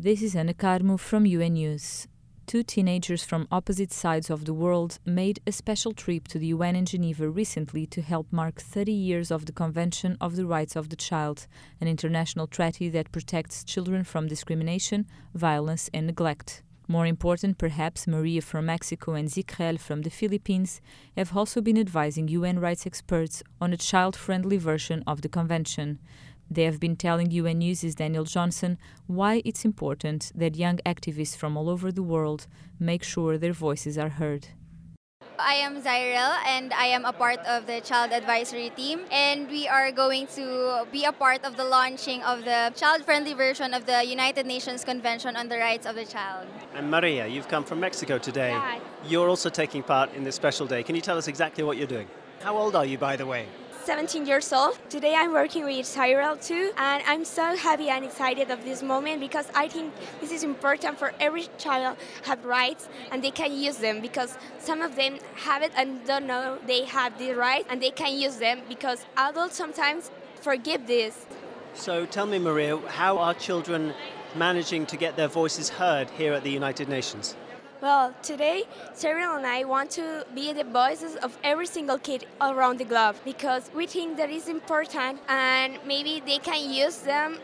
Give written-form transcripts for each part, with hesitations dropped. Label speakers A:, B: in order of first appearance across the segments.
A: This is Ana Carmo from UN News. Two teenagers from opposite sides of the world made a special trip to the UN in Geneva recently to help mark 30 years of the Convention of the Rights of the Child, an international treaty that protects children from discrimination, violence and neglect. More important, perhaps, Maria from Mexico and Zikrel from the Philippines have also been advising UN rights experts on a child-friendly version of the Convention. They have been telling UN News' Daniel Johnson why it's important that young activists from all over the world make sure their voices are heard.
B: I am Zyrel and I am a part of the Child Advisory Team, and we are going to be a part of the launching of the child-friendly version of the United Nations Convention on the Rights of the Child.
C: And Maria, you've come from Mexico today.
B: Yeah.
C: You're also taking part in this special day. Can you tell us exactly what you're doing? How old are you, by the way?
D: 17 years old. Today I'm working with Cyril too, and I'm so happy and excited of this moment because I think this is important for every child have rights and they can use them, because some of them have it and don't know they have the right, and they can use them because adults sometimes forget this.
C: So tell me, Maria, how are children managing to get their voices heard here at the United Nations?
D: Well, today, Cyril and I want to be the voices of every single kid around the globe because we think that is important, and maybe they can use them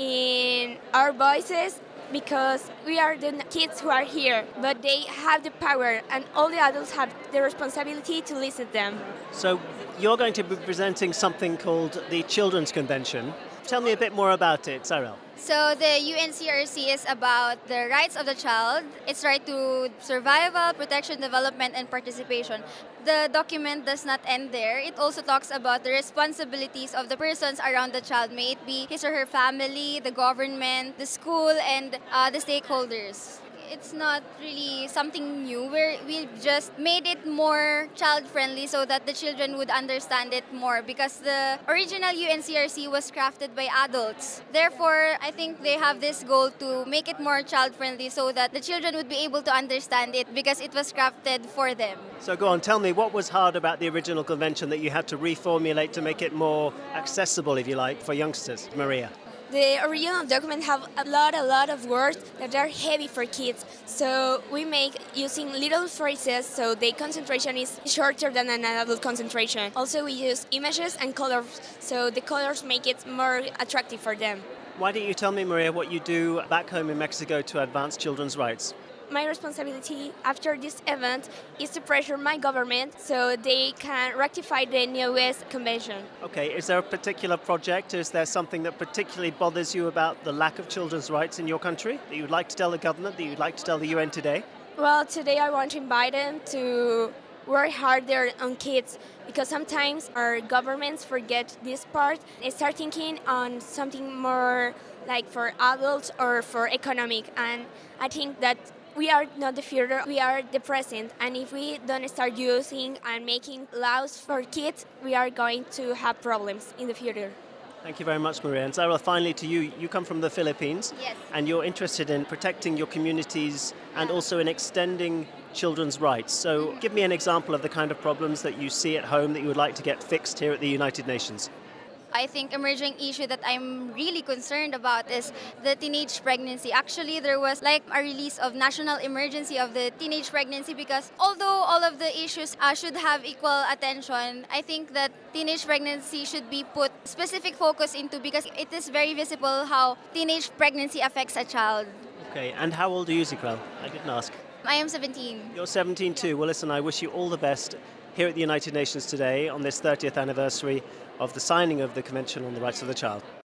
D: in our voices because we are the kids who are here, but they have the power and all the adults have the responsibility to listen to them.
C: So you're going to be presenting something called the Children's Convention. Tell me a bit more about it, Cyril.
B: So the UNCRC is about the rights of the child, its right to survival, protection, development, and participation. The document does not end there. It also talks about the responsibilities of the persons around the child, may it be his or her family, the government, the school, and the stakeholders. It's not really something new. We've just made it more child-friendly so that the children would understand it more, because the original UNCRC was crafted by adults. Therefore, I think they have this goal to make it more child-friendly so that the children would be able to understand it because it was crafted for them.
C: So go on, tell me, what was hard about the original convention that you had to reformulate to make it more accessible, if you like, for youngsters? Maria.
D: The original document have a lot of words that are heavy for kids. So we make using little phrases so the concentration is shorter than an adult concentration. Also we use images and colors so the colors make it more attractive for them.
C: Why don't you tell me, Maria, what you do back home in Mexico to advance children's rights?
D: My responsibility after this event is to pressure my government so they can rectify the newest convention.
C: Okay, is there a particular project? Is there something that particularly bothers you about the lack of children's rights in your country that you'd like to tell the government, that you'd like to tell the UN today?
D: Well, today I want to invite them to work harder on kids, because sometimes our governments forget this part and start thinking on something more like for adults or for economic. And I think that we are not the future, we are the present. And if we don't start using and making laws for kids, we are going to have problems in the future.
C: Thank you very much, Maria. And Zara, finally to you. You come from the Philippines.
B: Yes.
C: And you're interested in protecting your communities and also in extending children's rights. So give me an example of the kind of problems that you see at home that you would like to get fixed here at the United Nations.
B: I think emerging issue that I'm really concerned about is the teenage pregnancy. Actually, there was like a release of national emergency of the teenage pregnancy, because although all of the issues should have equal attention, I think that teenage pregnancy should be put specific focus into, because it is very visible how teenage pregnancy affects a child.
C: Okay, and how old are you, Zikrel? I didn't ask.
B: I am 17.
C: You're 17 too. Well, listen, I wish you all the best here at the United Nations today on this 30th anniversary of the signing of the Convention on the Rights of the Child.